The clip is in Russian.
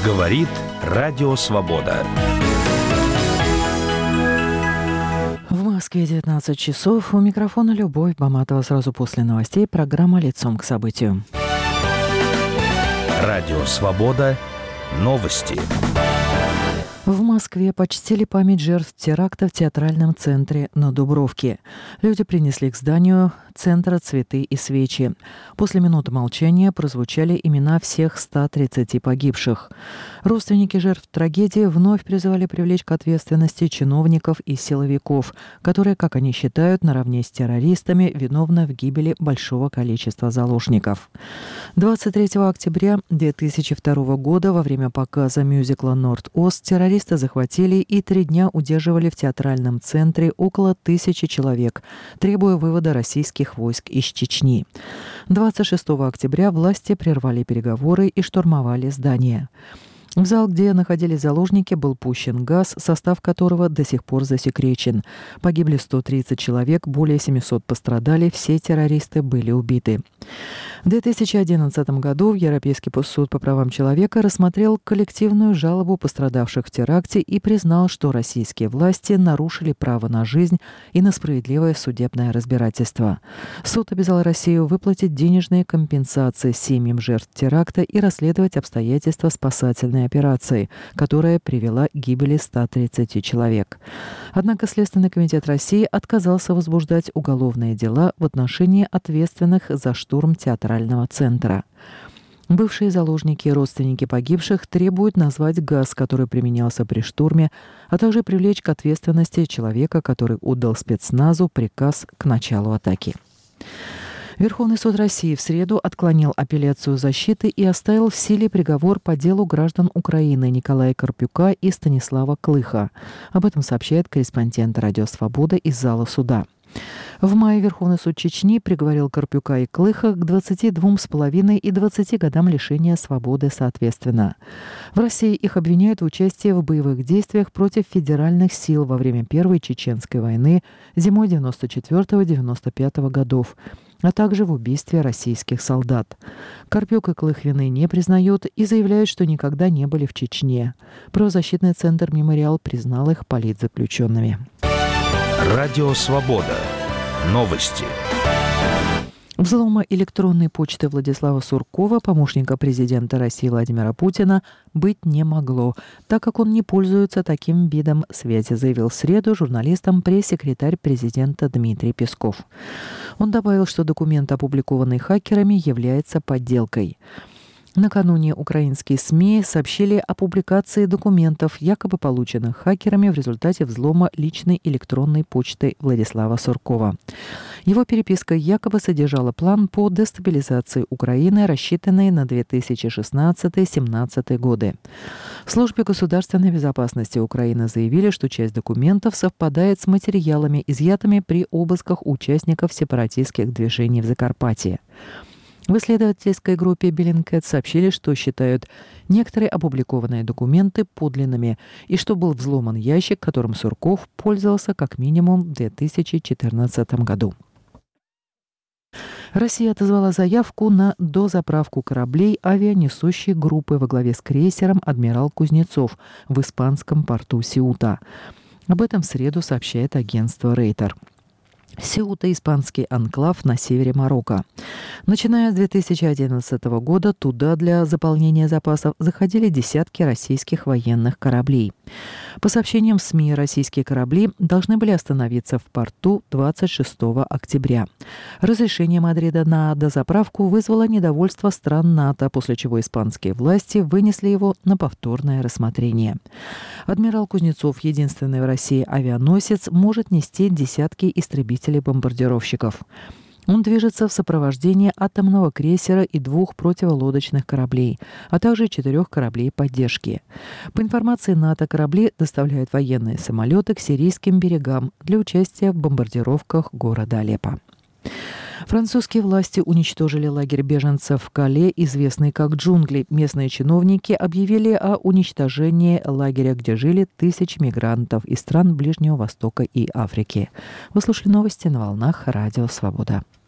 Говорит Радио Свобода. В Москве 19 часов. У микрофона Любовь Баматова. Сразу после новостей программа «Лицом к событию». Радио Свобода. Новости. В Москве почтили память жертв теракта в театральном центре на Дубровке. Люди принесли к зданию центра цветы и свечи. После минуты молчания прозвучали имена всех 130 погибших. Родственники жертв трагедии вновь призывали привлечь к ответственности чиновников и силовиков, которые, как они считают, наравне с террористами виновны в гибели большого количества заложников. 23 октября 2002 года во время показа мюзикла «Норд-Ост» террористы захватили и 3 дня удерживали в театральном центре около 1000 человек, требуя вывода российских войск из Чечни. 26 октября власти прервали переговоры и штурмовали здание. В зал, где находились заложники, был пущен газ, состав которого до сих пор засекречен. Погибли 130 человек, более 700 пострадали, все террористы были убиты. В 2011 году Европейский суд по правам человека рассмотрел коллективную жалобу пострадавших в теракте и признал, что российские власти нарушили право на жизнь и на справедливое судебное разбирательство. Суд обязал Россию выплатить денежные компенсации семьям жертв теракта и расследовать обстоятельства спасательной операции, которая привела к гибели 130 человек. Однако Следственный комитет России отказался возбуждать уголовные дела в отношении ответственных за штурм театрального центра. Бывшие заложники и родственники погибших требуют назвать газ, который применялся при штурме, а также привлечь к ответственности человека, который отдал спецназу приказ к началу атаки. Верховный суд России в среду отклонил апелляцию защиты и оставил в силе приговор по делу граждан Украины Николая Карпюка и Станислава Клыха. Об этом сообщает корреспондент «Радио Свобода» из зала суда. В мае Верховный суд Чечни приговорил Карпюка и Клыха к 22,5 и 20 годам лишения свободы соответственно. В России их обвиняют в участии в боевых действиях против федеральных сил во время Первой Чеченской войны зимой 94-95 годов, а также в убийстве российских солдат. Карпюк и Клых вины не признают и заявляют, что никогда не были в Чечне. Правозащитный центр «Мемориал» признал их политзаключенными. Радио Свобода. Новости. Взлома электронной почты Владислава Суркова, помощника президента России Владимира Путина, быть не могло, так как он не пользуется таким видом связи, заявил в среду журналистам пресс-секретарь президента Дмитрий Песков. Он добавил, что документ, опубликованный хакерами, является подделкой. Накануне украинские СМИ сообщили о публикации документов, якобы полученных хакерами в результате взлома личной электронной почты Владислава Суркова. Его переписка якобы содержала план по дестабилизации Украины, рассчитанный на 2016-2017 годы. В службе государственной безопасности Украины заявили, что часть документов совпадает с материалами, изъятыми при обысках участников сепаратистских движений в Закарпатье. В исследовательской группе Bellingcat сообщили, что считают некоторые опубликованные документы подлинными и что был взломан ящик, которым Сурков пользовался как минимум в 2014 году. Россия отозвала заявку на дозаправку кораблей авианесущей группы во главе с крейсером «Адмирал Кузнецов» в испанском порту Сеута. Об этом в среду сообщает агентство Рейтер. Сеута – испанский анклав на севере Марокко. Начиная с 2011 года туда для заполнения запасов заходили десятки российских военных кораблей. По сообщениям СМИ, российские корабли должны были остановиться в порту 26 октября. Разрешение Мадрида на дозаправку вызвало недовольство стран НАТО, после чего испанские власти вынесли его на повторное рассмотрение. «Адмирал Кузнецов», единственный в России авианосец, может нести десятки истребителей-бомбардировщиков. Он движется в сопровождении атомного крейсера и 2 противолодочных кораблей, а также 4 кораблей поддержки. По информации НАТО, корабли доставляют военные самолеты к сирийским берегам для участия в бомбардировках города Алеппо. Французские власти уничтожили лагерь беженцев в Кале, известный как джунгли. Местные чиновники объявили о уничтожении лагеря, где жили тысячи мигрантов из стран Ближнего Востока и Африки. Вы слушали новости на волнах Радио Свобода.